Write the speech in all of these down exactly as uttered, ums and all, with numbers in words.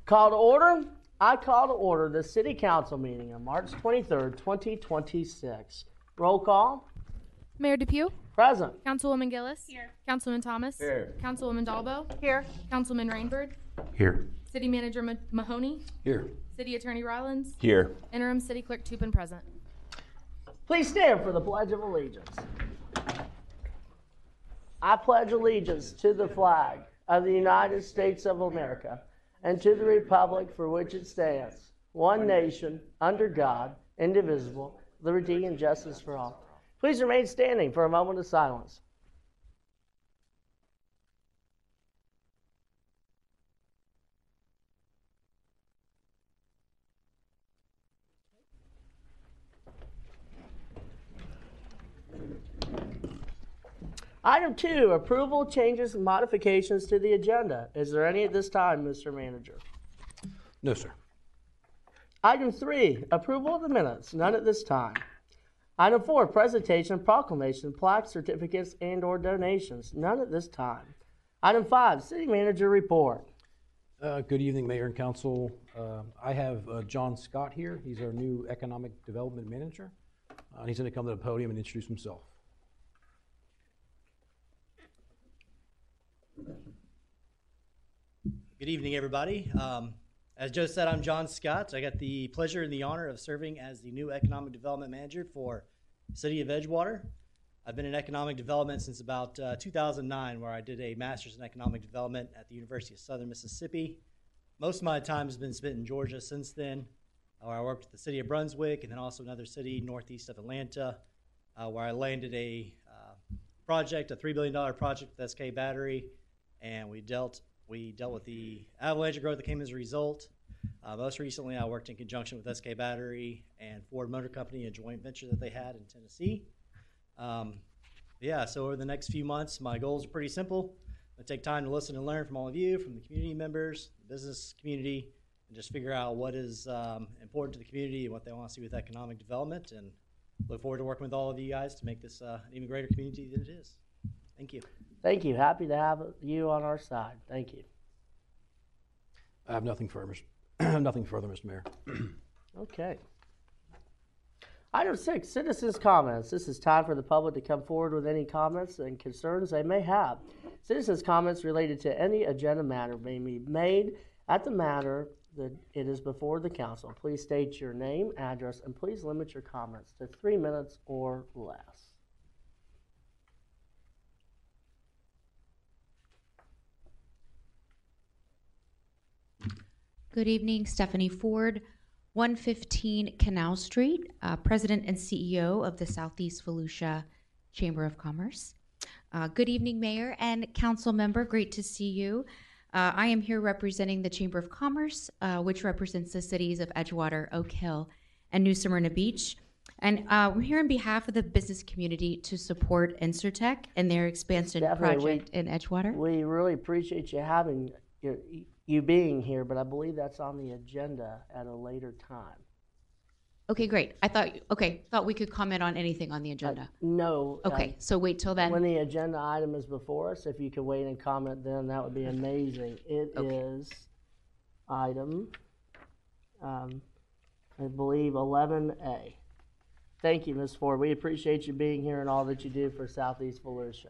Call to order. I call to order the City Council meeting on March twenty-third, twenty twenty-six. Roll call. Mayor Depew. Present. Councilwoman Gillis. Here. Councilman Thomas. Here. Councilwoman Dalbo. Here. Councilman Rainbird. Here. City Manager Ma- Mahoney. Here. City Attorney Rollins. Here. Interim City Clerk Tupin present. Please stand for the Pledge of Allegiance. I pledge allegiance to the flag of the United States of America and to the republic for which it stands, one nation, under God, indivisible, liberty and justice for all. Please remain standing for a moment of silence. Item two, approval, changes, and modifications to the agenda. Is there any at this time, Mister Manager? No, sir. Item three, approval of the minutes. None at this time. Item four, presentation, proclamation, plaques, certificates, and or donations. None at this time. Item five, city manager report. Uh, good evening, Mayor and Council. Uh, I have uh, John Scott here. He's our new Economic Development Manager. Uh, and he's going to come to the podium and introduce himself. Good evening, everybody. Um, as Joe said, I'm John Scott. I got the pleasure and the honor of serving as the new Economic Development Manager for City of Edgewater. I've been in economic development since about uh, two thousand nine, where I did a master's in economic development at the University of Southern Mississippi. Most of my time has been spent in Georgia since then, uh, where I worked at the City of Brunswick and then also another city northeast of Atlanta, uh, where I landed a uh, project, a three billion dollars project with S K Battery, and we dealt We dealt with the avalanche of growth that came as a result. Uh, most recently, I worked in conjunction with S K Battery and Ford Motor Company, a joint venture that they had in Tennessee. Um, yeah, so over the next few months, my goals are pretty simple. I take time to listen and learn from all of you, from the community members, the business community, and just figure out what is um, important to the community and what they want to see with economic development. And look forward to working with all of you guys to make this uh, an even greater community than it is. Thank you. Thank you. Happy to have you on our side. Thank you. I have nothing further, nothing further, Mister Mayor. Okay. Item six, citizens' comments. This is time for the public to come forward with any comments and concerns they may have. Citizens' comments related to any agenda matter may be made at the matter that it is before the council. Please state your name, address, and please limit your comments to three minutes or less. Good evening, Stephanie Ford, one fifteen Canal Street, uh, President and C E O of the Southeast Volusia Chamber of Commerce. Uh, good evening, Mayor and Council Member. Great to see you. Uh, I am here representing the Chamber of Commerce, uh, which represents the cities of Edgewater, Oak Hill, and New Smyrna Beach. And uh, we're here on behalf of the business community to support Insurtech and their expansion Definitely, project we, in Edgewater. We really appreciate you having your, you being here, but I believe that's on the agenda at a later time. Okay, great. I thought, okay, thought we could comment on anything on the agenda. Uh, no. Okay, uh, so wait till then. When the agenda item is before us, if you could wait and comment then, that would be amazing. It Okay. is item, um, I believe, eleven A. Thank you, Miz Ford. We appreciate you being here and all that you do for Southeast Volusia.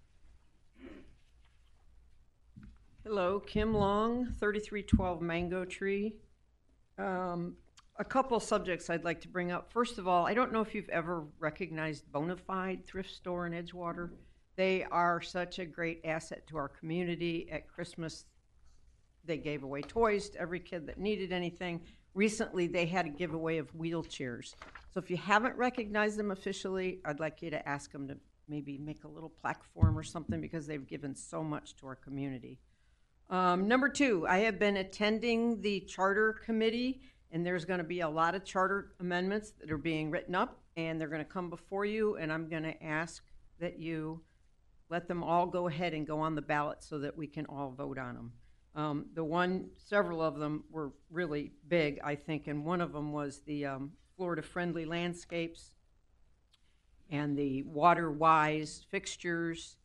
Hello, Kim Long, thirty-three twelve Mango Tree. Um, a couple subjects I'd like to bring up. First of all, I don't know if you've ever recognized Bonafide Thrift Store in Edgewater. They are such a great asset to our community. At Christmas, they gave away toys to every kid that needed anything. Recently, they had a giveaway of wheelchairs. So if you haven't recognized them officially, I'd like you to ask them to maybe make a little plaque for them or something, because they've given so much to our community. Um, number two, I have been attending the charter committee, and there's going to be a lot of charter amendments that are being written up, and they're going to come before you, and I'm going to ask that you let them all go ahead and go on the ballot so that we can all vote on them. Um, the one, several of them were really big, I think, and one of them was the um, Florida-friendly landscapes and the water-wise fixtures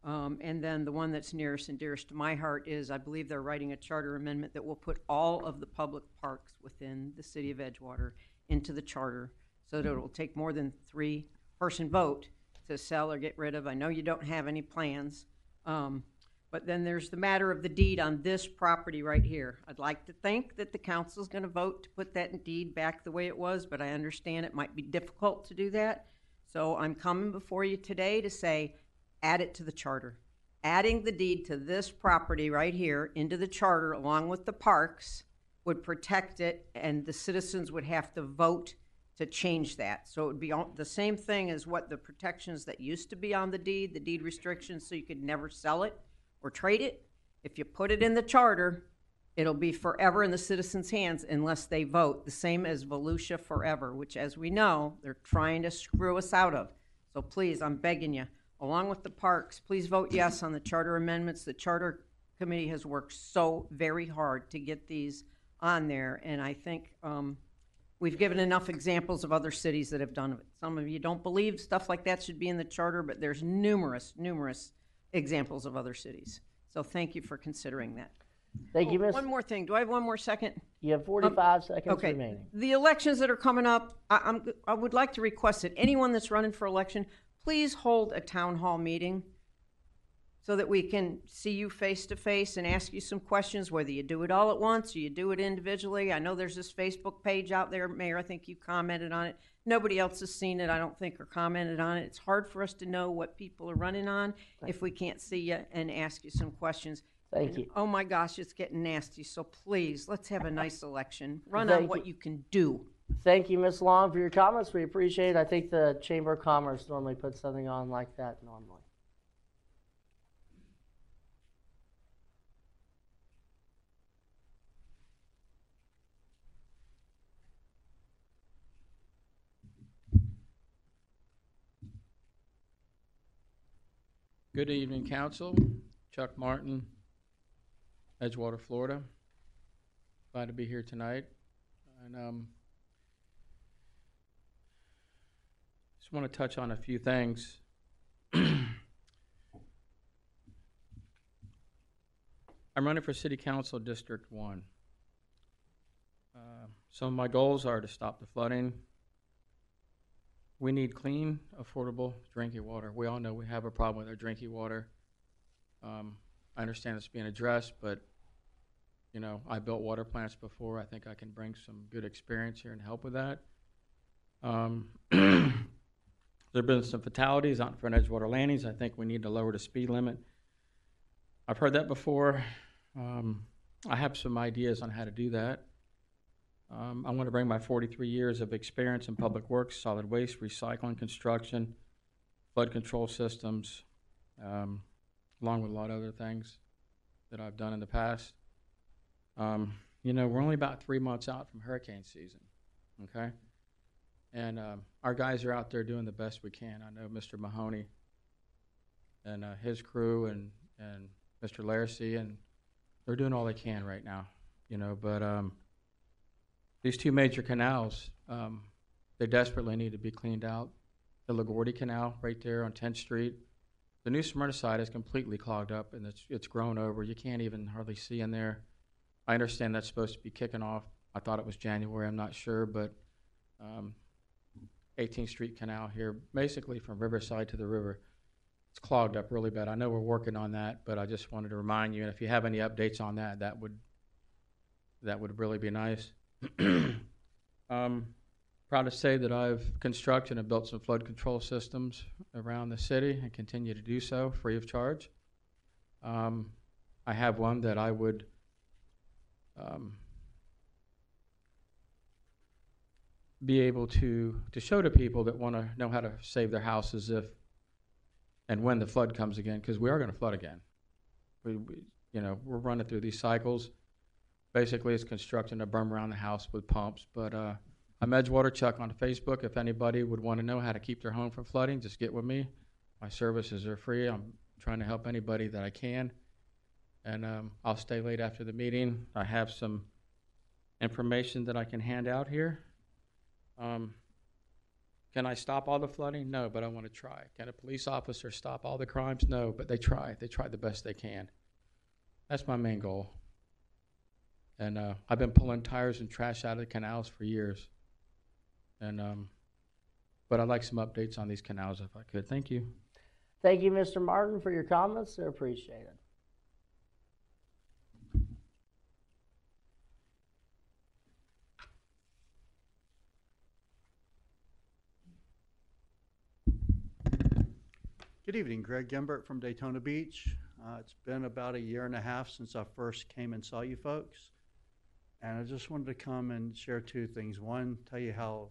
Um, and then the one that's nearest and dearest to my heart is, I believe they're writing a charter amendment that will put all of the public parks within the city of Edgewater into the charter, so that it will take more than three-person vote to sell or get rid of. I know you don't have any plans. Um, but then there's the matter of the deed on this property right here. I'd like to think that the council's gonna vote to put that deed back the way it was, but I understand it might be difficult to do that. So I'm coming before you today to say, add it to the charter. Adding the deed to this property right here into the charter along with the parks would protect it, and the citizens would have to vote to change that. So it would be all- the same thing as what the protections that used to be on the deed, the deed restrictions, so you could never sell it or trade it. If you put it in the charter, it'll be forever in the citizens' hands unless they vote, the same as Volusia Forever, which, as we know, they're trying to screw us out of. So please, I'm begging you, along with the parks, please vote yes on the charter amendments. The charter committee has worked so very hard to get these on there, and I think um, we've given enough examples of other cities that have done it. Some of you don't believe stuff like that should be in the charter, but there's numerous, numerous examples of other cities. So thank you for considering that. Thank you, Oh, Miss. One more thing. Do I have one more second? You have forty-five seconds Okay. remaining. The elections that are coming up, I, I'm, I would like to request that anyone that's running for election, please hold a town hall meeting so that we can see you face to face and ask you some questions, whether you do it all at once or you do it individually. I know there's this Facebook page out there, Mayor, I think you commented on it. Nobody else has seen it, I don't think, or commented on it. It's hard for us to know what people are running on if we can't see you and ask you some questions. Thank you. Oh my gosh, it's getting nasty, so please, let's have a nice election. Run Thank on what you. you can do. Thank you, Miz Long, for your comments. We appreciate it. I think the Chamber of Commerce normally puts something on like that normally. Good evening, Council. Chuck Martin, Edgewater, Florida. Glad to be here tonight. And um, just want to touch on a few things. I'm running for City Council District one. Uh, some of my goals are to stop the flooding. We need clean, affordable drinking water. We all know we have a problem with our drinking water. Um, I understand it's being addressed, but, you know, I built water plants before. I think I can bring some good experience here and help with that. Um, there have been some fatalities out in front of Edgewater Landings. I think we need to lower the speed limit. I've heard that before. Um, I have some ideas on how to do that. Um, I want to bring my forty-three years of experience in public works, solid waste, recycling, construction, flood control systems, um, along with a lot of other things that I've done in the past. Um, you know, we're only about three months out from hurricane season, okay? And um, our guys are out there doing the best we can. I know Mister Mahoney and uh, his crew and, and Mister Laracy, and they're doing all they can right now, you know, but um, these two major canals, um, they desperately need to be cleaned out. The LaGuardia Canal right there on tenth street. The new Smyrna side is completely clogged up and it's, it's grown over. You can't even hardly see in there. I understand that's supposed to be kicking off. I thought it was January, I'm not sure, but um, eighteenth street Canal here, basically from Riverside to the river, it's clogged up really bad. I know we're working on that, but I just wanted to remind you, and if you have any updates on that, that would, that would really be nice. um, proud to say that I've constructed and built some flood control systems around the city and continue to do so free of charge. Um, I have one that I would um, be able to, to show to people that want to know how to save their houses if and when the flood comes again, because we are going to flood again. We, we, you know, we're running through these cycles. Basically, it's constructing a berm around the house with pumps. But uh, I'm Edgewater Chuck on Facebook. If anybody would want to know how to keep their home from flooding, just get with me. My services are free. I'm trying to help anybody that I can. And um, I'll stay late after the meeting. I have some information that I can hand out here. Um, Can I stop all the flooding? No, but I want to try. Can a police officer stop all the crimes? No, but they try. They try the best they can. That's my main goal. And uh, I've been pulling tires and trash out of the canals for years. And um, but I'd like some updates on these canals if I could. Thank you. Thank you, Mister Martin, for your comments. They're appreciated. Good evening, Greg Gimbert from Daytona Beach. Uh, it's been about a year and a half since I first came and saw you folks. And I just wanted to come and share two things. One, tell you how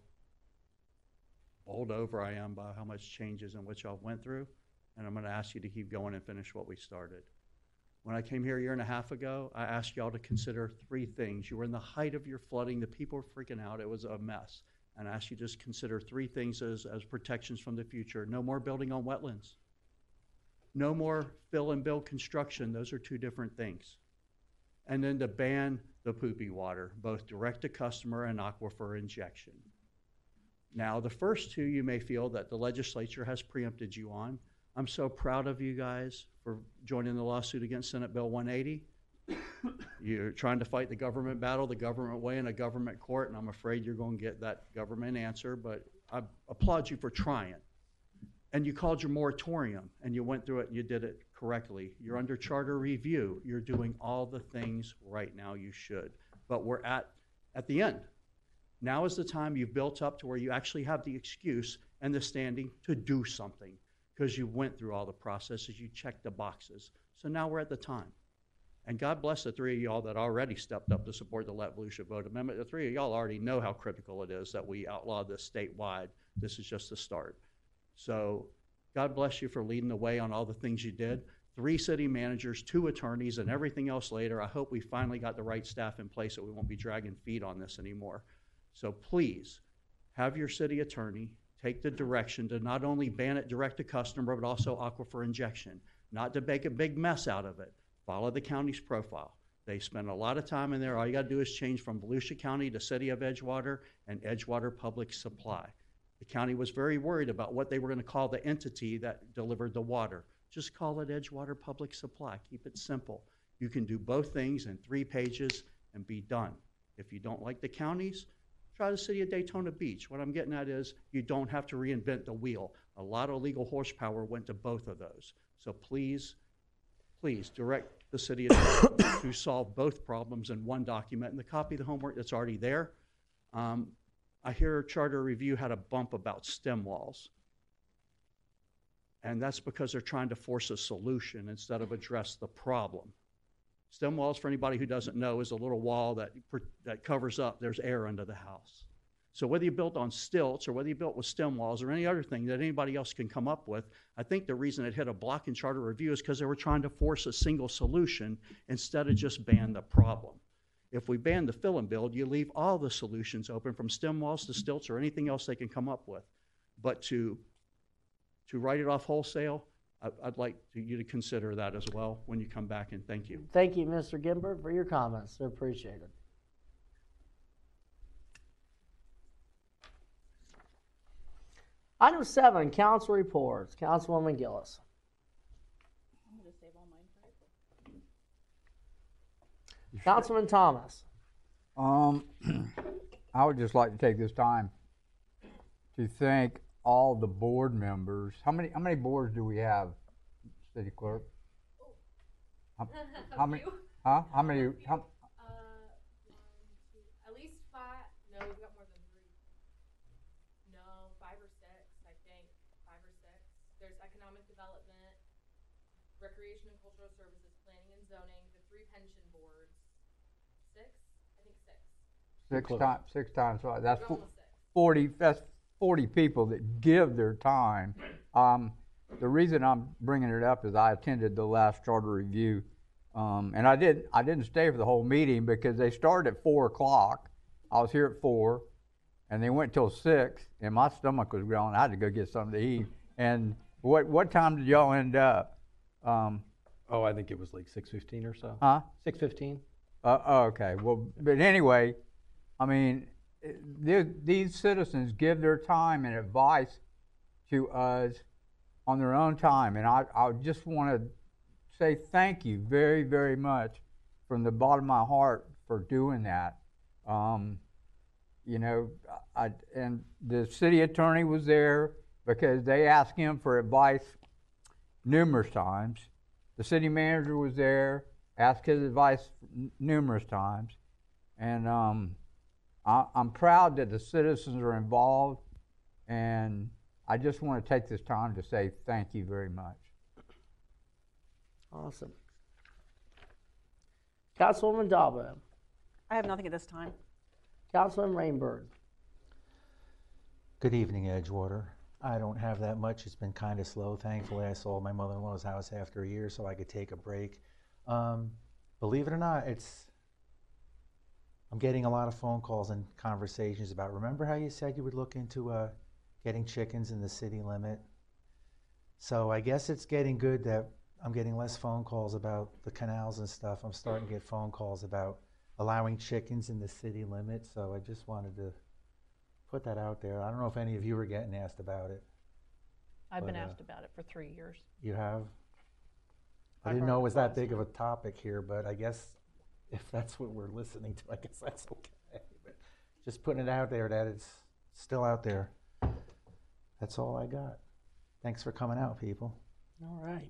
bowled over I am by how much changes and what y'all went through. And I'm going to ask you to keep going and finish what we started. When I came here a year and a half ago, I asked y'all to consider three things. You were in the height of your flooding. The people were freaking out. It was a mess. And I asked you to just consider three things as, as protections from the future. No more building on wetlands. No more fill and build construction. Those are two different things. And then to ban the poopy water, both direct to customer and aquifer injection. Now, the first two you may feel that the legislature has preempted you on. I'm so proud of you guys for joining the lawsuit against Senate Bill one eighty. You're trying to fight the government battle the government way in a government court, and I'm afraid you're going to get that government answer, but I applaud you for trying. And you called your moratorium, and you went through it, and you did it correctly. You're under charter review. You're doing all the things right now you should. But we're at, at the end. Now is the time you've built up to where you actually have the excuse and the standing to do something because you went through all the processes, you checked the boxes. So now we're at the time. And God bless the three of y'all that already stepped up to support the Let Volusia Vote Amendment. The three of y'all already know how critical it is that we outlaw this statewide. This is just the start. So God bless you for leading the way on all the things you did. Three city managers, two attorneys, and everything else later. I hope we finally got the right staff in place that we won't be dragging feet on this anymore. So please have your city attorney take the direction to not only ban it direct to customer, but also aquifer injection, not to make a big mess out of it. Follow the county's profile. They spend a lot of time in there. All you got to do is change from Volusia County to City of Edgewater and Edgewater Public Supply. The county was very worried about what they were going to call the entity that delivered the water. Just call it Edgewater Public Supply. Keep it simple. You can do both things in three pages and be done. If you don't like the counties, try the city of Daytona Beach. What I'm getting at is you don't have to reinvent the wheel. A lot of legal horsepower went to both of those. So please, please direct the city of Daytona Beach to solve both problems in one document and the copy of the homework that's already there. Um, I hear Charter Review had a bump about stem walls. And that's because they're trying to force a solution instead of address the problem. Stem walls, for anybody who doesn't know, is a little wall that, that covers up, there's air under the house. So whether you built on stilts or whether you built with stem walls or any other thing that anybody else can come up with, I think the reason it hit a block in Charter Review is because they were trying to force a single solution instead of just ban the problem. If we ban the fill and build, you leave all the solutions open from stem walls to stilts or anything else they can come up with. But to, to write it off wholesale, I, I'd like to, you to consider that as well when you come back, and thank you. Thank you, Mister Gimbert, for your comments. They're appreciated. Item seven, council reports. Councilwoman Gillis. I'm going to save all mine for April. Councilman Thomas. Um, I would just like to take this time to thank all the board members. How many, how many boards do we have, City Clerk? How, how many, huh? How many, how, Uh, one, two, at least five. No, we've got more than three. No, five or six, I think. Five or six. There's economic development, recreation and cultural services, planning and zoning, the three pension boards. Six? I think six. six times, six times, five, that's We're fo- almost six. forty, that's forty people that give their time. Um, the reason I'm bringing it up is I attended the last charter review, um, and I didn't, I didn't stay for the whole meeting because they started at four o'clock. I was here at four, and they went till six, and my stomach was growling. I had to go get something to eat. And what, what time did y'all end up? Um, Oh, I think it was like six fifteen or so. huh? six fifteen? Uh, oh, okay. Well, but anyway, I mean, th- these citizens give their time and advice to us on their own time, and I, I just want to say thank you very, very much from the bottom of my heart for doing that. Um, you know, I, and the city attorney was there because they asked him for advice numerous times. The city manager was there, asked his advice n- numerous times. And um, I, I'm proud that the citizens are involved, and I just want to take this time to say thank you very much. Awesome. Councilwoman Dalbo. I have nothing at this time. Councilman Rainbird. Good evening, Edgewater. I don't have that much. It's been kind of slow. Thankfully, I sold my mother-in-law's house after a year so I could take a break. Um, believe it or not, it's I'm getting a lot of phone calls and conversations about, remember how you said you would look into uh, getting chickens in the city limit? So I guess it's getting good that I'm getting less phone calls about the canals and stuff. I'm starting to get phone calls about allowing chickens in the city limit. So I just wanted to put that out there. I don't know if any of you were getting asked about it. I've been But, uh, asked about it for three years. You have? I I've didn't heard know it it was that once. big of a topic here, but I guess if that's what we're listening to, I guess that's okay. But just putting it out there that it's still out there. That's all I got. Thanks for coming out, people. All right.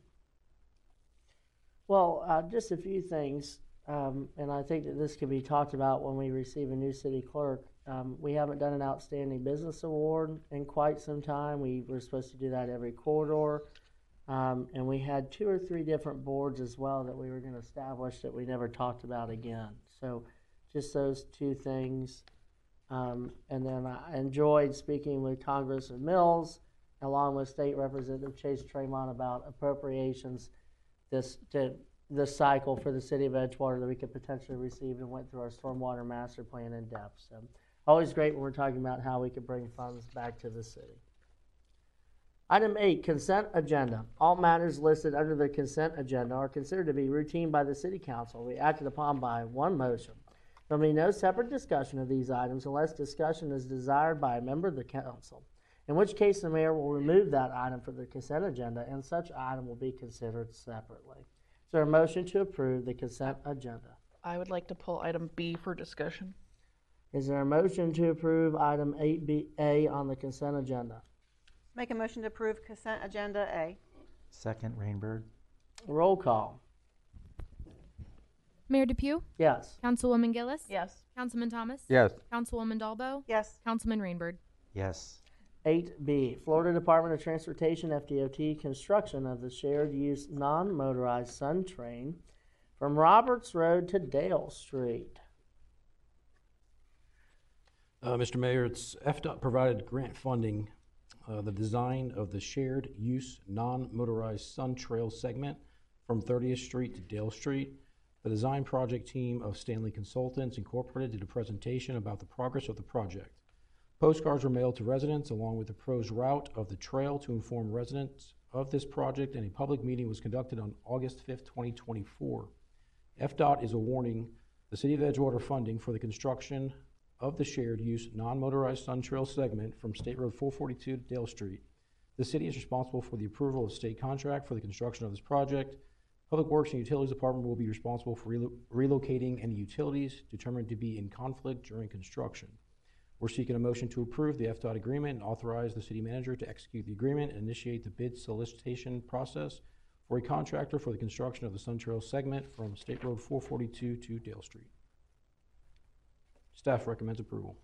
Well, uh, just a few things, um, and I think that this can be talked about when we receive a new city clerk. Um, we haven't done an Outstanding Business Award in quite some time. We were supposed to do that every quarter. Um, and we had two or three different boards as well that we were going to establish that we never talked about again. So just those two things. Um, and then I enjoyed speaking with Congressman Mills along with State Representative Chase Tremont about appropriations this to this cycle for the city of Edgewater that we could potentially receive, and went through our stormwater master plan in depth. So always great when we're talking about how we could bring funds back to the city. Item eight, consent agenda. All matters listed under the consent agenda are considered to be routine by the city council. We acted upon by one motion. There will be no separate discussion of these items unless discussion is desired by a member of the council, in which case the mayor will remove that item from the consent agenda and such item will be considered separately. Is there a motion to approve the consent agenda? I would like to pull item B for discussion. Is there a motion to approve item eight B A on the consent agenda? Make a motion to approve consent agenda A. Second, Rainbird. Roll call. Mayor DePew, Yes. Councilwoman Gillis, Yes. Councilman Thomas, Yes. Councilwoman Dalbo, Yes. Councilman Rainbird. Yes. eight B, Florida Department of Transportation, F D O T, construction of the shared-use non-motorized Sun Train from Roberts Road to Dale Street. Uh, Mister Mayor, it's F DOT provided grant funding, uh, the design of the shared use non-motorized Sun Trail segment from thirtieth Street to Dale Street. The design project team of Stanley Consultants Incorporated did a presentation about the progress of the project. Postcards were mailed to residents along with the proposed route of the trail to inform residents of this project, and a public meeting was conducted on August fifth, twenty twenty-four. F DOT is awarding the City of Edgewater funding for the construction of the shared use non-motorized Sun Trail segment from State Road four forty-two to Dale Street. The city is responsible for the approval of state contract for the construction of this project. Public Works and Utilities Department will be responsible for relo- relocating any utilities determined to be in conflict during construction. We're seeking a motion to approve the F DOT agreement and authorize the city manager to execute the agreement and initiate the bid solicitation process for a contractor for the construction of the Sun Trail segment from State Road four forty-two to Dale Street. Staff recommends approval.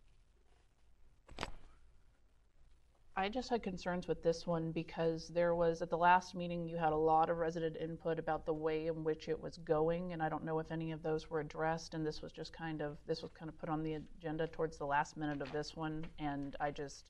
I just had concerns with this one because there was, at the last meeting, you had a lot of resident input about the way in which it was going, and I don't know if any of those were addressed, and this was just kind of, this was kind of put on the agenda towards the last minute of this one, and I just,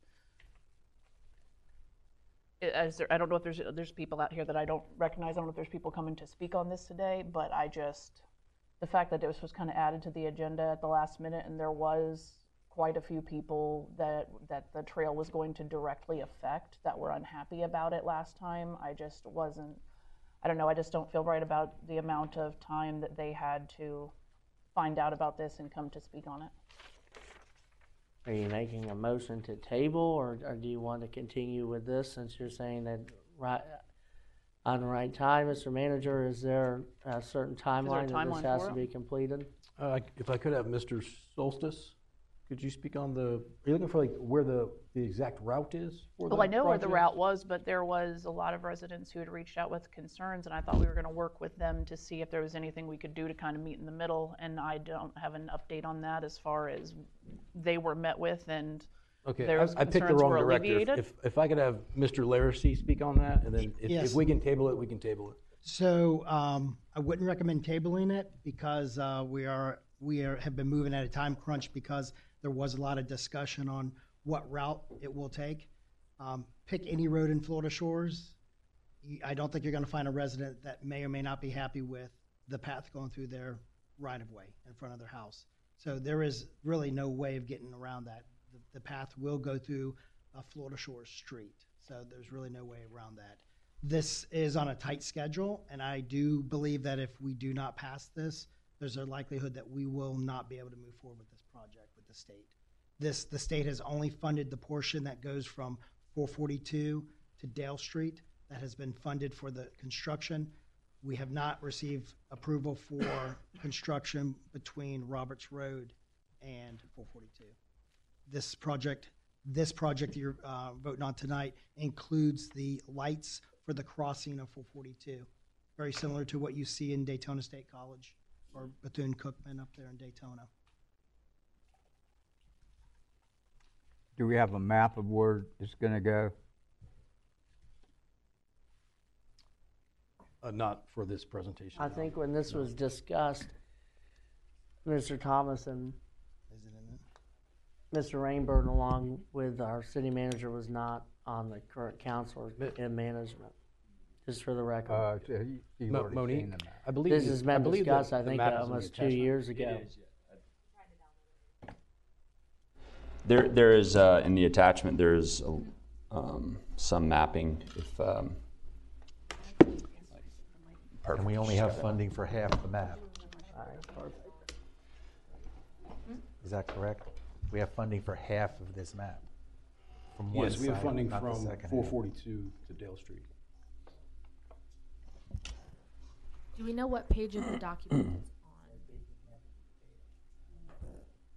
it- as there, I don't know if there's, there's people out here that I don't recognize, I don't know if there's people coming to speak on this today, but I just, the fact that this was kind of added to the agenda at the last minute, and there was quite a few people that that the trail was going to directly affect that were unhappy about it last time. I just wasn't, I don't know, I just don't feel right about the amount of time that they had to find out about this and come to speak on it. Are you making a motion to table, or, or do you want to continue with this since you're saying that right on the right time, Mister Manager? Is there a certain timeline that timeline this has for to it? be completed? Uh, if I could have Mister Solstice, could you speak on the, are you looking for like where the, the exact route is for the Well, I know where the project? route was, but there was a lot of residents who had reached out with concerns, and I thought we were gonna work with them to see if there was anything we could do to kind of meet in the middle, and I don't have an update on that as far as they were met with and Okay, their I, I picked the concerns wrong were director. If- alleviated. If, if I could have Mister Laracy speak on that, and then if, Yes. if we can table it, we can table it. So um, I wouldn't recommend tabling it because uh, we are we are, have been moving at a time crunch because there was a lot of discussion on what route it will take. Um, pick any road in Florida Shores. You- I don't think you're going to find a resident that may or may not be happy with the path going through their right of way in front of their house. So there is really no way of getting around that. The, the path will go through a Florida Shores street. So there's really no way around that. This is on a tight schedule, and I do believe that if we do not pass this, there's a likelihood that we will not be able to move forward with this project with the state. This, the state has only funded the portion that goes from four forty-two to Dale Street that has been funded for the construction. We have not received approval for construction between Roberts Road and four forty-two. This project, this project you're uh, voting on tonight includes the lights for the crossing of four forty-two, very similar to what you see in Daytona State College or Bethune-Cookman up there in Daytona. Do we have a map of where it's gonna go? Uh, not for this presentation. I no. think when this was discussed, Mister Thomas and Is it in it? Mister Rainbird, along with our city manager, was not on the current council or in management, just for the record. Uh, so you- you've Mo- already Monique, seen the map. I believe. This the- has I been believe the- discussed, I the think, map uh, is in the almost two attachment. years ago. There, there is, uh, in the attachment, there's, um, some mapping if, um. And we only have funding for half the map. All right, perfect. Is that correct? We have funding for half of this map. From one Yes, we have side, funding not the from second four half. forty-two to Dale Street. Do we know what page of the document it's on?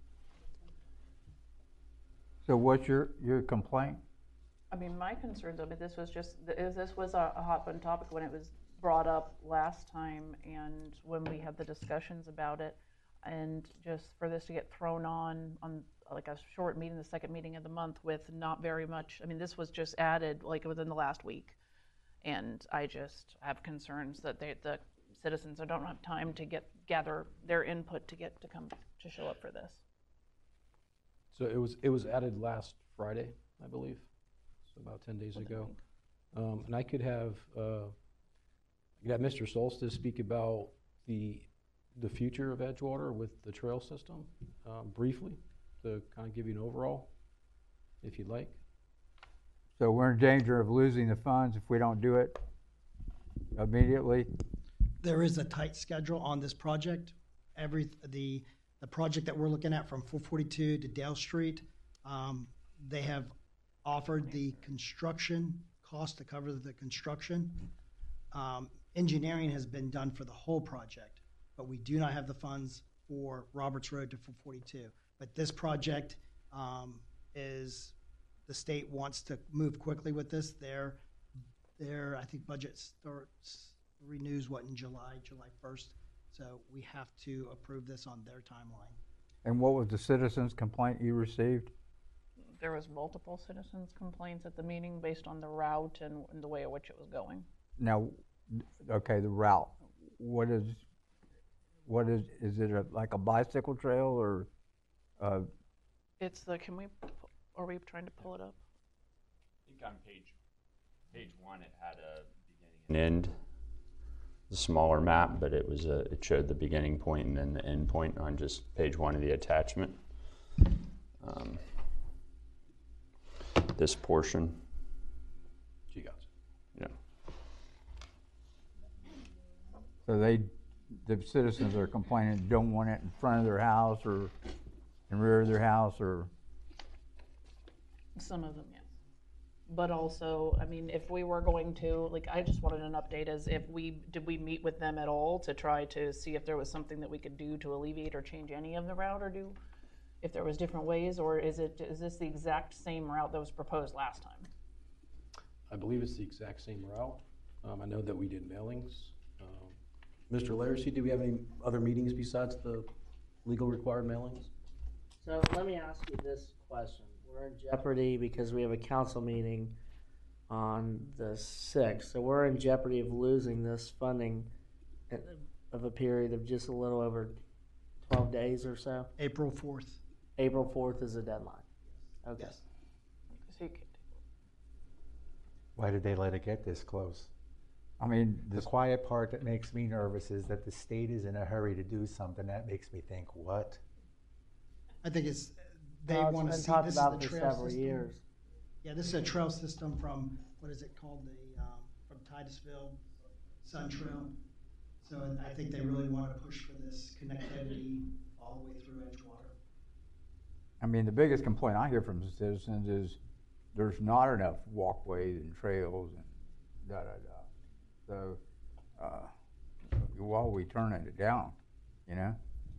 So what's your, your complaint? I mean, my concerns, I mean, this was just, th- this was a a hot button topic when it was brought up last time and when we had the discussions about it. And just for this to get thrown on, on like a short meeting, the second meeting of the month with not very much, I mean, this was just added like within the last week. And I just have concerns that they, the citizens don't have time to get, gather their input to get, to come, to show up for this. So it was, it was added last Friday, I believe, so about ten days ago. Um, and I could have, uh, I could have Mister Solstice speak about the, the future of Edgewater with the trail system, um, briefly, to kind of give you an overall, if you'd like. So we're in danger of losing the funds if we don't do it immediately? There is a tight schedule on this project. Every, the, the project that we're looking at from four forty-two to Dale Street, um, they have offered the construction cost to cover the construction. Um, engineering has been done for the whole project, but we do not have the funds for Roberts Road to four forty-two. But this project um, is, the state wants to move quickly with this. Their, their, I think, budget starts, renews what, in July, July first. So we have to approve this on their timeline. And what was the citizens' complaint you received? There was multiple citizens' complaints at the meeting based on the route and, and the way in which it was going. Now, okay, the route, what is, what is, is it a, like a bicycle trail or, uh, It's the, can we, are we trying to pull it up? I think on page, page one, it had a beginning and end, the smaller map, but it was a, it showed the beginning point and then the end point on just page one of the attachment. Um, this portion. She got it. Yeah. so they, the citizens are complaining, don't want it in front of their house or in rear of their house or? Some of them, yes. But also, I mean, if we were going to, like, I just wanted an update as if we, did we meet with them at all to try to see if there was something that we could do to alleviate or change any of the route, or do, if there was different ways, or is it, is this the exact same route that was proposed last time? I believe it's the exact same route. Um, I know that we did mailings. Um, Mister Laracy, do we have any other meetings besides the legal required mailings? So let me ask you this question. We're in jeopardy because we have a council meeting on the sixth. So we're in jeopardy of losing this funding of a period of just a little over twelve days or so. April fourth. April fourth is the deadline. Okay. Yes. So you could- Why did they let it get this close? I mean, The quiet part that makes me nervous is that the state is in a hurry to do something. That makes me think, what? I think it's, they No, it's want to been see, talked this is about the for trail several system. years. Yeah, this is a trail system from, what is it called, the, um, from Titusville, Sun Trail. So I think they really want to push for this connectivity all the way through Edgewater. I mean, the biggest complaint I hear from the citizens is there's not enough walkways and trails and da, da, da. So, uh, why are we turning it down, you know?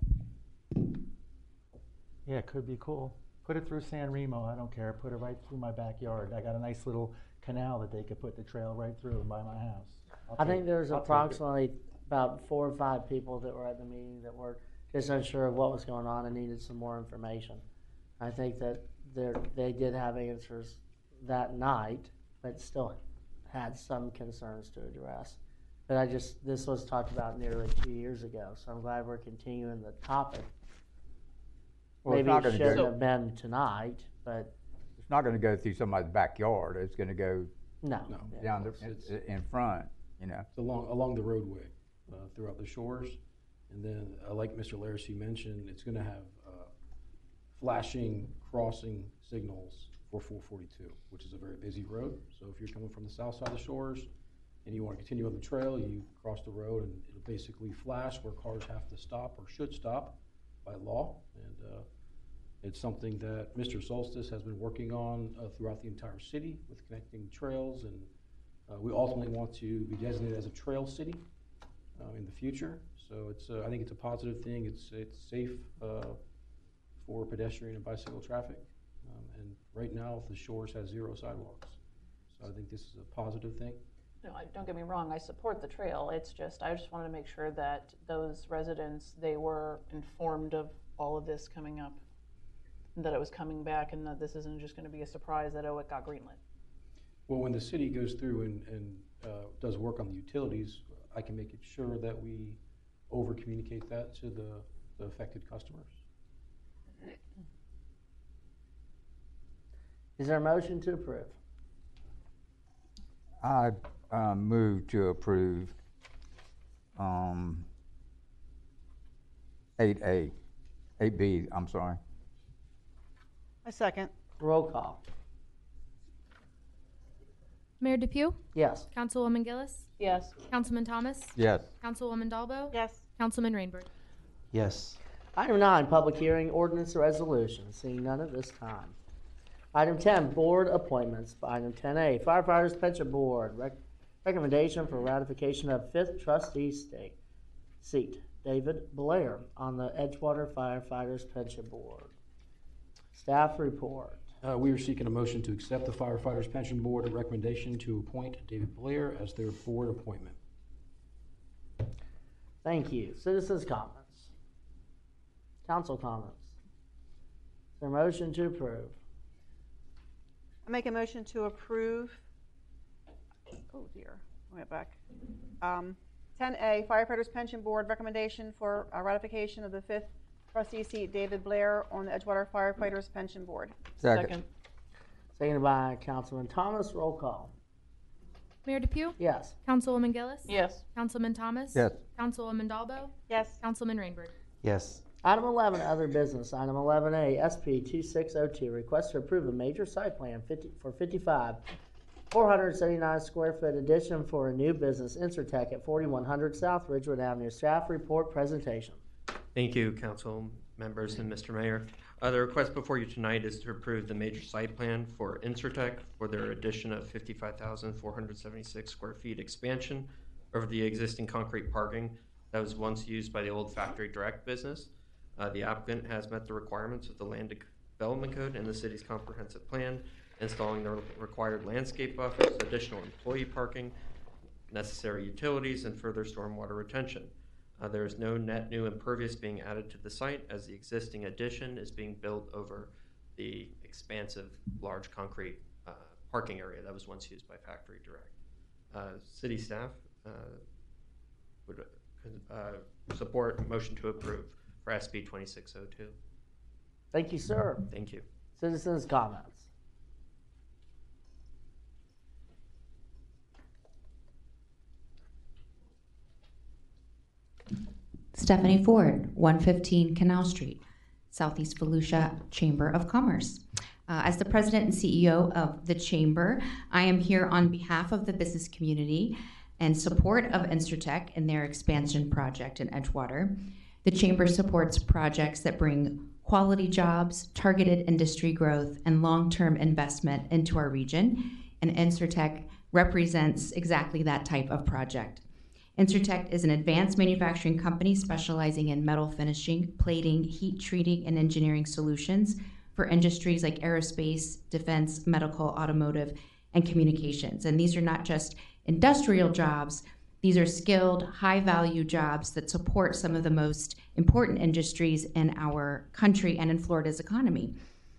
Yeah, it could be cool. Put it through San Remo, I don't care. Put it right through my backyard. I got a nice little canal that they could put the trail right through by my house. I'll I take- think there's I'll take it. approximately about four or five people that were at the meeting that were just unsure of what was going on and needed some more information. I think that they they did have answers that night, but still had some concerns to address. But I just, this was talked about nearly two years ago, so I'm glad we're continuing the topic. Well, it's Maybe not it gonna shouldn't go- have been tonight, but It's not gonna go through somebody's backyard, it's gonna go no. No. Yeah. down the, It's- in, in front, you know? It's along, along the roadway, uh, throughout the shores. And then, uh, like Mister Laracy mentioned, it's gonna have, uh, flashing crossing signals for four forty-two, which is a very busy road. So if you're coming from the south side of the shores and you wanna continue on the trail, you cross the road and it'll basically flash where cars have to stop or should stop by law. And, uh, it's something that Mister Solstice has been working on, uh, throughout the entire city with connecting trails, and, uh, we ultimately want to be designated as a trail city, uh, in the future. So it's, uh, I think it's a positive thing. It's, it's safe, uh, for pedestrian and bicycle traffic. Um, and right now, the shores has zero sidewalks. So I think this is a positive thing. No, I, don't get me wrong, I support the trail. It's just, I just wanted to make sure that those residents, they were informed of all of this coming up, and that it was coming back, and that this isn't just gonna be a surprise that, oh, it got greenlit. Well, when the city goes through and, and uh, does work on the utilities, I can make it sure that we over-communicate that to the, the affected customers. Is there a motion to approve? I, um, move to approve, um, eight A, eight B, I'm sorry. A second. Roll call. Mayor DePew? Yes. Councilwoman Gillis? Yes. Councilman Thomas? Yes. Councilwoman Dalbo? Yes. Councilman Rainbird? Yes. Item nine, public hearing, ordinance or resolution. Seeing none at this time. Item ten, board appointments. Item ten A, firefighters pension board. Rec- recommendation for ratification of fifth trustee stake seat, David Blair, on the Edgewater Firefighters Pension Board. Staff report. Uh, we are seeking a motion to accept the firefighters pension board recommendation to appoint David Blair as their board appointment. Thank you. Citizens' comments. Council comments. Is there a motion to approve? I make a motion to approve. Oh dear, I went back. Um, ten A, firefighters pension board recommendation for uh, ratification of the fifth trustee seat, David Blair, on the Edgewater firefighters pension board. Second. Seconded by Councilman Thomas. Roll call. Mayor DePew? Yes. Councilwoman Gillis? Yes. Councilman Thomas? Yes. Councilwoman Dalbo? Yes. Councilman Rainbird? Yes. Item eleven, other business. Item eleven A, S P two six zero two, request to approve a major site plan fifty, for fifty-five, four hundred seventy-nine square foot addition for a new business, Insurtech, at forty-one hundred South Ridgewood Avenue. Staff report presentation. Thank you, council members and Mister Mayor. Uh, the request before you tonight is to approve the major site plan for Insurtech for their addition of fifty-five thousand four hundred seventy-six square feet expansion over the existing concrete parking that was once used by the old Factory Direct business. Uh, the applicant has met the requirements of the Land Development Code and the city's comprehensive plan, installing the required landscape buffers, additional employee parking, necessary utilities, and further stormwater retention. Uh, there is no net new impervious being added to the site, as the existing addition is being built over the expansive large concrete uh, parking area that was once used by Factory Direct. Uh, city staff uh, would uh, support a motion to approve for S B twenty-six oh two. Thank you, sir. Thank you. Citizens' comments. Stephanie Ford, one fifteen Canal Street, Southeast Volusia Chamber of Commerce. Uh, as the president and C E O of the Chamber, I am here on behalf of the business community and support of Insurtech in their expansion project in Edgewater. The Chamber supports projects that bring quality jobs, targeted industry growth, and long-term investment into our region, and Insurtech represents exactly that type of project. Insurtech is an advanced manufacturing company specializing in metal finishing, plating, heat treating, and engineering solutions for industries like aerospace, defense, medical, automotive, and communications. And these are not just industrial jobs, these are skilled, high-value jobs that support some of the most important industries in our country and in Florida's economy.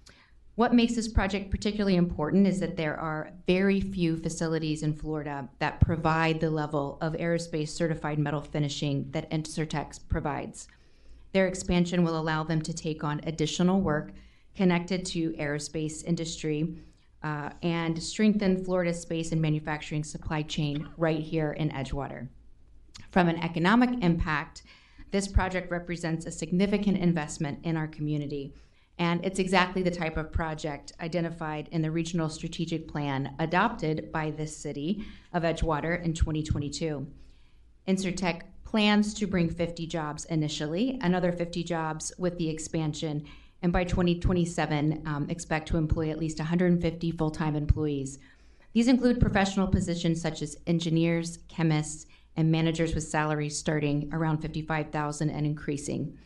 What makes this project particularly important is that there are very few facilities in Florida that provide the level of aerospace certified metal finishing that Insurtech provides. Their expansion will allow them to take on additional work connected to aerospace industry uh, and strengthen Florida's space and manufacturing supply chain right here in Edgewater. From an economic impact, this project represents a significant investment in our community. And it's exactly the type of project identified in the Regional Strategic Plan adopted by this city of Edgewater in twenty twenty-two. Insurtech plans to bring fifty jobs initially, another fifty jobs with the expansion, and by twenty twenty-seven, um, expect to employ at least one hundred fifty full-time employees. These include professional positions such as engineers, chemists, and managers with salaries starting around fifty-five thousand dollars and increasing.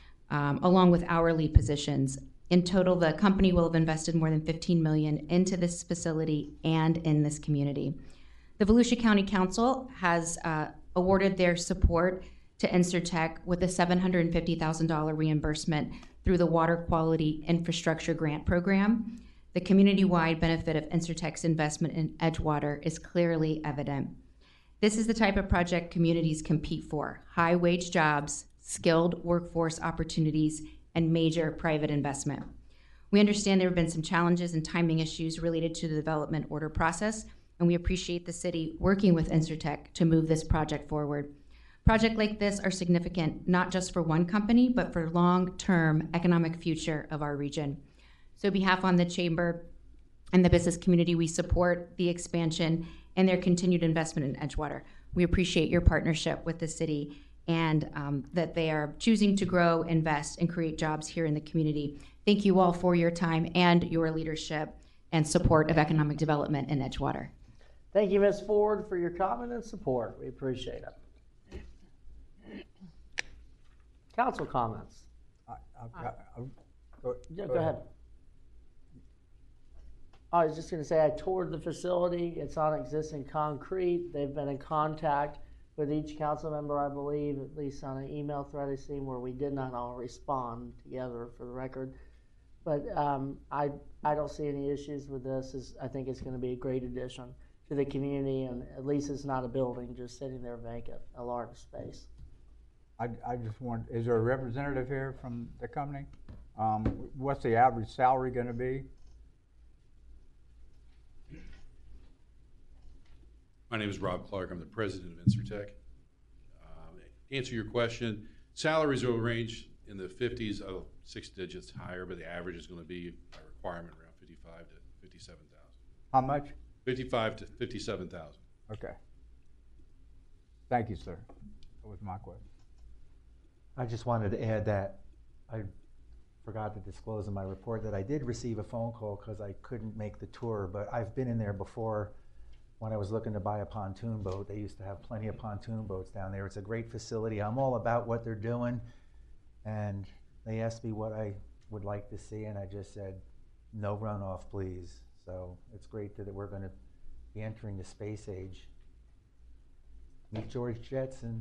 Um, along with hourly positions. In total, the company will have invested more than fifteen million dollars into this facility and in this community. The Volusia County Council has uh, awarded their support to Insurtech with a seven hundred fifty thousand dollars reimbursement through the Water Quality Infrastructure Grant Program. The community-wide benefit of Insurtech's investment in Edgewater is clearly evident. This is the type of project communities compete for: high-wage jobs, skilled workforce opportunities, and major private investment. We understand there have been some challenges and timing issues related to the development order process, and we appreciate the city working with Insurtech to move this project forward. Projects like this are significant not just for one company, but for long-term economic future of our region. So on behalf on the Chamber and the business community, we support the expansion and their continued investment in Edgewater. We appreciate your partnership with the city and um, that they are choosing to grow, invest, and create jobs here in the community. Thank you all for your time and your leadership and support of economic development in Edgewater. Thank you, Miz Ford, for your comment and support. We appreciate it. Council comments. I, I've got, I've, go, Yeah, go ahead. I was just going to say I toured the facility. It's on existing concrete. They've been in contact with each council member, I believe, at least on an email thread I've seen where we did not all respond together, for the record. But um, I I don't see any issues with this. It's, I think it's going to be a great addition to the community, and at least it's not a building just sitting there vacant, a large space. I, I just want, is there a representative here from the company? Um, what's the average salary going to be? My name is Rob Clark. I'm the president of Insurtech. Um, to answer your question, salaries will range in the fifties, oh, six digits higher, but the average is going to be a requirement around fifty-five to fifty-seven thousand. How much? fifty-five to fifty-seven thousand. Okay. Thank you, sir. That was my question. I just wanted to add that I forgot to disclose in my report that I did receive a phone call because I couldn't make the tour, but I've been in there before when I was looking to buy a pontoon boat. They used to have plenty of pontoon boats down there. It's a great facility. I'm all about what they're doing. And they asked me what I would like to see, and I just said, no runoff, please. So it's great that we're going to be entering the space age. Meet George Jetson.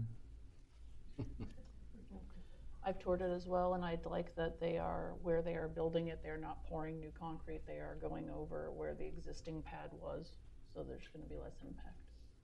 I've toured it as well, and I'd like that they are, where they are building it, they're not pouring new concrete. They are going over where the existing pad was, so there's going to be less impact.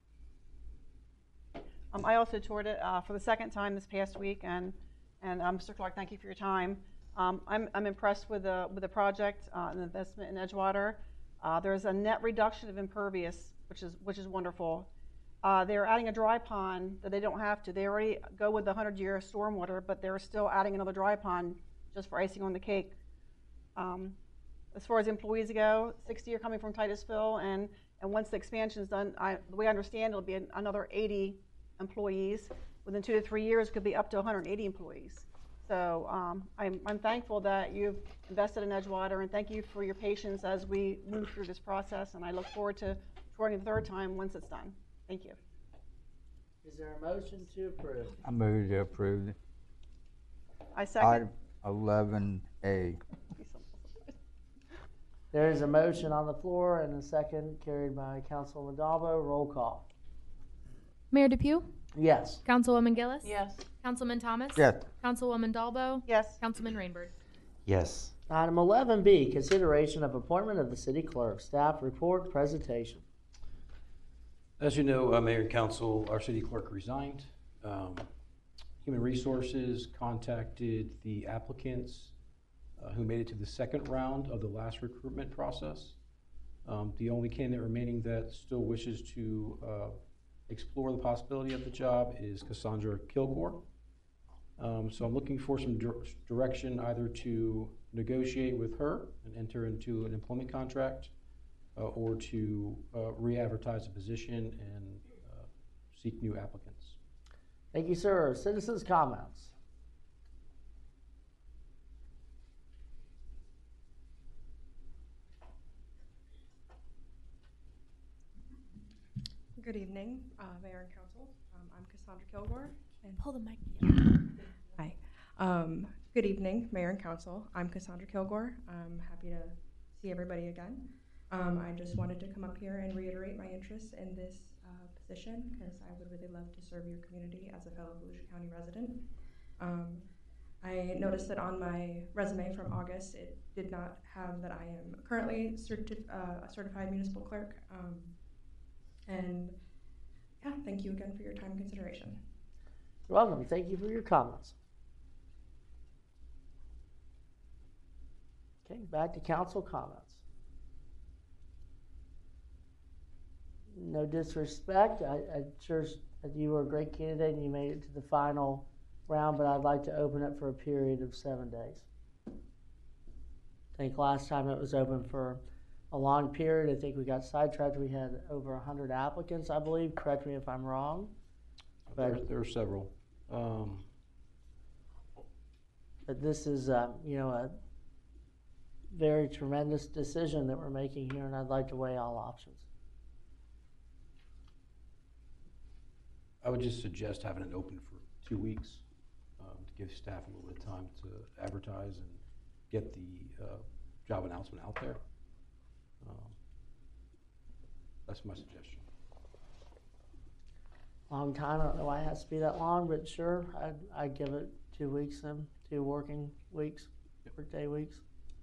Um, I also toured it uh, for the second time this past week, and, and um, Mister Clark, thank you for your time. Um, I'm, I'm impressed with the, with the project uh, and the investment in Edgewater. Uh, there's a net reduction of impervious, which is, which is wonderful. Uh, they're adding a dry pond that they don't have to. They already go with the hundred-year stormwater, but they're still adding another dry pond just for icing on the cake. Um, as far as employees go, sixty are coming from Titusville, and, and once the expansion is done, I, the way I understand it, it'll be an, another eighty employees. Within two to three years, it could be up to one hundred eighty employees. So um, I'm, I'm thankful that you've invested in Edgewater, and thank you for your patience as we move through this process, and I look forward to touring the third time once it's done. Thank you. Is there a motion to approve? I move to approve. I second. Item eleven A. There is a motion on the floor and a second carried by Councilwoman Dalbo. Roll call. Mayor DePew? Yes. Councilwoman Gillis? Yes. Councilman Thomas? Yes. Councilwoman Dalbo? Yes. Councilman Rainbird? Yes. Item eleven B, consideration of appointment of the city clerk. Staff report presentation. As you know, uh, Mayor and Council, our city clerk resigned. Um, Human Resources contacted the applicants uh, who made it to the second round of the last recruitment process. Um, the only candidate remaining that still wishes to uh, explore the possibility of the job is Cassandra Kilgore. Um, so I'm looking for some dir direction either to negotiate with her and enter into an employment contract uh, or to uh, re-advertise the position and uh, seek new applicants. Thank you, sir. Citizens' comments. Good evening, uh, Mayor and Council. Um, I'm Cassandra Kilgore. And Pull the mic. Hi. Um, good evening, Mayor and Council. I'm Cassandra Kilgore. I'm happy to see everybody again. Um, I just wanted to come up here and reiterate my interest in this uh, position because I would really love to serve your community as a fellow Volusia County resident. Um, I noticed that on my resume from August, it did not have that I am currently certi uh, a certified municipal clerk. Um, and yeah, thank you again for your time and consideration. You're welcome. Thank you for your comments. Okay, back to council comments. No disrespect. I, I sure you were a great candidate and you made it to the final round, but I'd like to open it for a period of seven days. I think last time it was open for a long period. I think we got sidetracked. We had over one hundred applicants, I believe. Correct me if I'm wrong. There, there are several. Um, but this is, uh, you know, a very tremendous decision that we're making here, and I'd like to weigh all options. I would just suggest having it open for two weeks um, to give staff a little bit of time to advertise and get the uh, job announcement out there. Um, that's my suggestion. Long time. I don't know why it has to be that long, but sure, I'd, I'd give it two weeks then, two working weeks, workday weeks.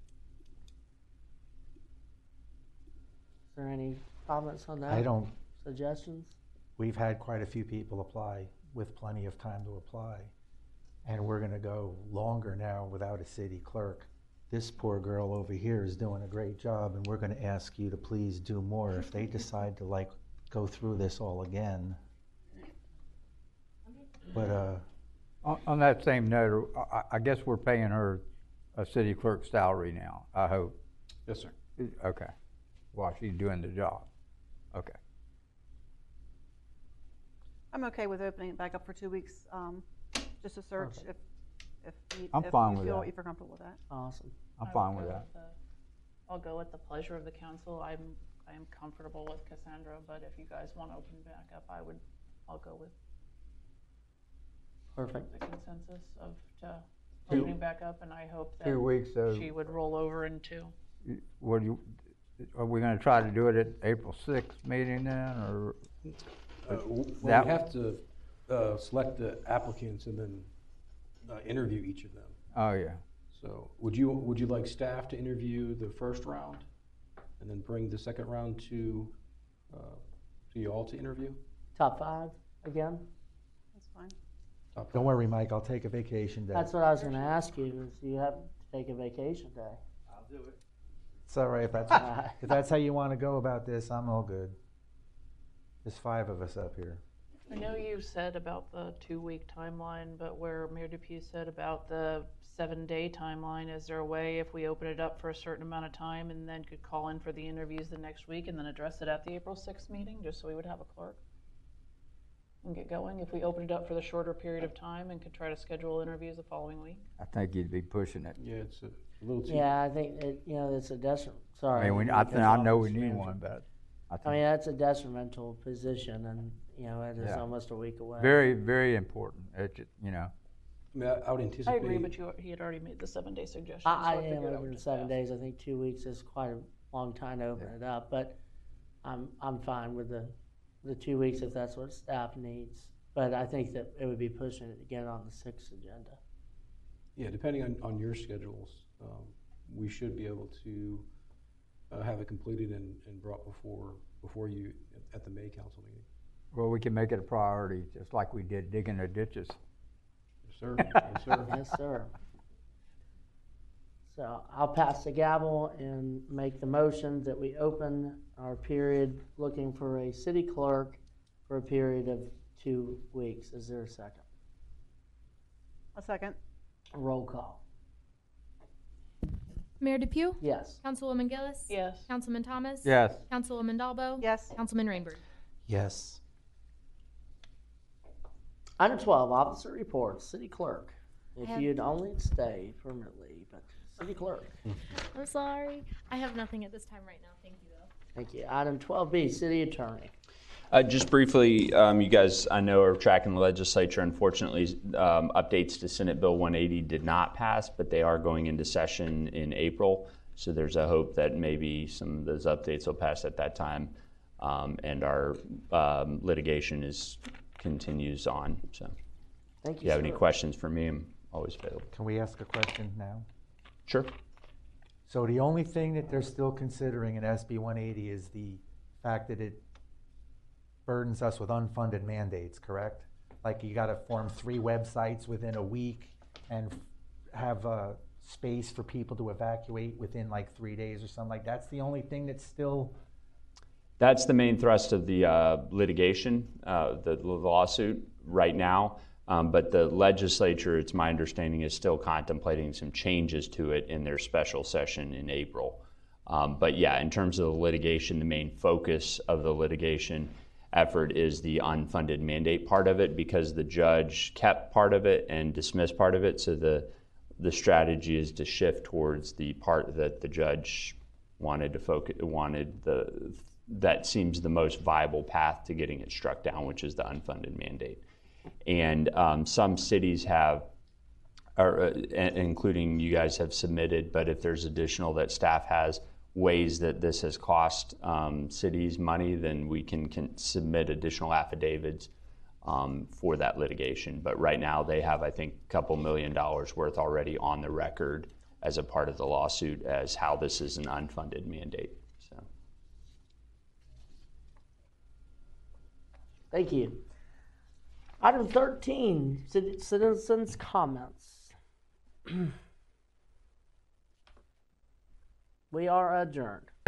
Is there any comments on that? I don't. Suggestions? We've had quite a few people apply with plenty of time to apply. And we're going to go longer now without a city clerk. This poor girl over here is doing a great job, and we're going to ask you to please do more if they decide to like go through this all again. But uh, On, on that same note, I, I guess we're paying her a city clerk salary now, I hope. Yes, sir. Okay. While she's doing the job. Okay. I'm okay with opening it back up for two weeks, um, just a search. Perfect. If if you, I'm if fine you with feel, that. if you're comfortable with that. Awesome. I'm I fine will with go that. the- I'll go with the pleasure of the council. I'm, I am comfortable with Cassandra, but if you guys want to open back up, I would, I'll go with Perfect. the consensus of, to Two- opening back up, and I hope that Two weeks, so- she would roll over into. What do you, are we gonna try to do it at April sixth meeting then, or? Uh, w- Well, that- we have to uh, select the applicants and then uh, interview each of them. Oh, yeah. So would you, would you like staff to interview the first round and then bring the second round to, uh, to you all to interview? Top five again? That's fine. Top Don't worry, Mike, I'll take a vacation day. That's what I was gonna ask you, is you have to take a vacation day. I'll do it. It's all right, if that's, Alright. if that's how you want to go about this, I'm all good. There's five of us up here. I know you said about the two-week timeline, but where Mayor Depew said about the seven-day timeline, is there a way if we open it up for a certain amount of time and then could call in for the interviews the next week and then address it at the April sixth meeting, just so we would have a clerk? And get going, if we open it up for the shorter period of time and could try to schedule interviews the following week? I think you'd be pushing it. Yeah, it's a little too. Yeah, I think, it, you know, it's a detriment, sorry. I mean, we, I think, I know we need one, but I I think mean, that's a detrimental position, and, you know, it is Yeah. almost a week away. very, very important. It, ju- you know, I mean, I I would I anticipate. agree, but you, he had already made the seven-day suggestion. I, I so I am figured I over would in just seven ask. days. I think two weeks is quite a long time to open it up, but I'm, I'm fine with the, the two weeks if that's what staff needs. But I think that it would be pushing it again on the sixth agenda. Yeah, depending on, on your schedules, um, we should be able to uh, have it completed and, and brought before, before you at- at the May council meeting. well, we can make it a priority, just like we did digging the ditches. Yes, sir. Yes, sir. Yes, sir. So I'll pass the gavel and make the motion that we open our period looking for a city clerk for a period of two weeks. Is there a second? A second. Roll call. Mayor Depew? Yes. Councilwoman Gillis? Yes. Councilman Thomas? Yes. Councilwoman Dalbo? Yes. Councilman Rainbird? Yes. Item twelve, officer reports, city clerk. If have- you'd only stay permanently, but city clerk. I'm sorry. I have nothing at this time right now. Thank you, though. Thank you. Item twelve B, city attorney. Uh, just briefly, um, you guys, I know, are tracking the legislature. Unfortunately, um, updates to Senate Bill one eighty did not pass, but they are going into session in April. So there's a hope that maybe some of those updates will pass at that time, um, and our um, litigation is continues on. So, Thank if you, you have any sir. questions for me, I'm always available. Can we ask a question now? Sure. So the only thing that they're still considering in S B one eighty is the fact that it burdens us with unfunded mandates, correct? Like you gotta form three websites within a week and have a space for people to evacuate within like three days or something like that. That's the only thing that's still, That's the main thrust of the uh, litigation, uh, the, the lawsuit right now. Um, but the legislature, it's my understanding, is still contemplating some changes to it in their special session in April. Um, but yeah, in terms of the litigation, the main focus of the litigation effort is the unfunded mandate part of it, because the judge kept part of it and dismissed part of it. So the the strategy is to shift towards the part that the judge wanted to focus, wanted the that seems the most viable path to getting it struck down, which is the unfunded mandate. And um, some cities have, or, uh, including you guys have submitted, but if there's additional that staff has, ways that this has cost um, cities money, then we can, can submit additional affidavits um, for that litigation. But right now they have, I think, a couple million dollars worth already on the record as a part of the lawsuit as how this is an unfunded mandate. So. Thank you. Item thirteen, citi- citizens' comments. We are adjourned.